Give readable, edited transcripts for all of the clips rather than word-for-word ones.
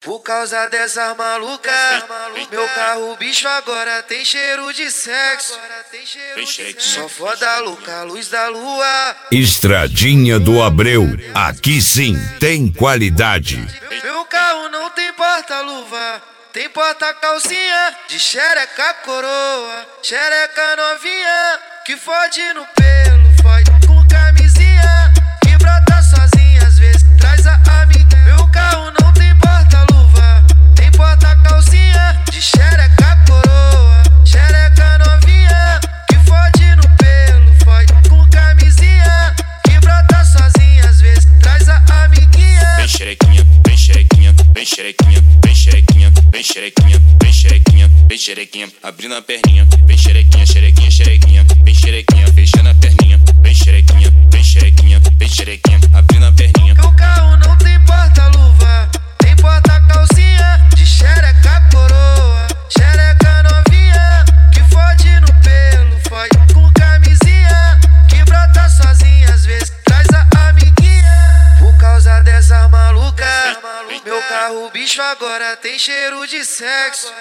Por causa dessas malucas, meu carro bicho agora tem cheiro de sexo. Só foda louca, luz da lua. Estradinha do Abreu, aqui sim tem qualidade. Meu carro não tem porta-luva, tem porta-calcinha de xereca coroa, xereca novinha que fode no pelo, fode com camisinha, que brota sozinha às vezes traz a amiga. Meu carro não tem porta-luva, tem porta-calcinha de xereca coroa, xereca novinha que fode no pelo, fode com camisinha, que brota sozinha às vezes traz a amiguinha. Vem xerequinha, vem xerequinha, vem xerequinha, vem xerequinha, vem xerequinha, vem xerequinha, vem xerequinha, abrindo a perninha, vem xerequinha, xerequinha, xerequinha, vem xerequinha, fechando a perninha, vem xerequinha, vem xerequinha, vem xerequinha, abrindo a perninha. Meu carro não tem porta-luva, tem porta-calcinha de xereca coroa, xereca novinha que fode no pelo, fode com camisinha, que brota sozinha às vezes traz a amiguinha. Por causa dessas malucas, meu carro bicho agora tem cheiro de sexo.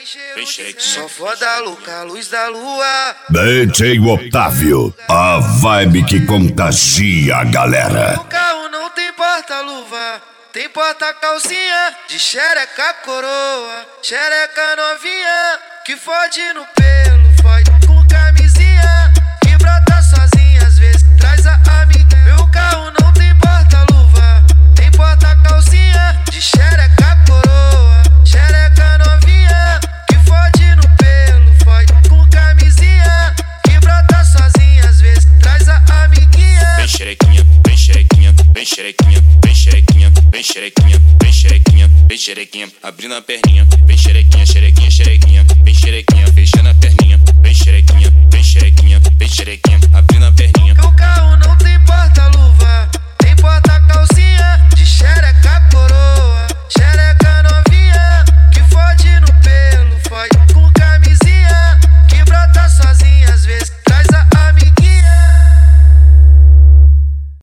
Só foda louca, luz da lua. DJ Otávio, a vibe que contagia a galera. Meu carro não tem porta-luva, tem porta-calcinha de xereca coroa, xereca novinha que fode no pelo, fode com camisinha, que brota sozinha às vezes traz a amiga. Meu carro não tem porta-luva, tem porta-calcinha de xereca coroa, xereca novinha que fode no pelo, fode com camisinha, que brota sozinha às vezes traz a amiguinha. Vem xerequinha, vem xerequinha, vem xerequinha, vem xerequinha, vem xerequinha, vem xerequinha, vem xerequinha, abrindo a perninha, vem xerequinha.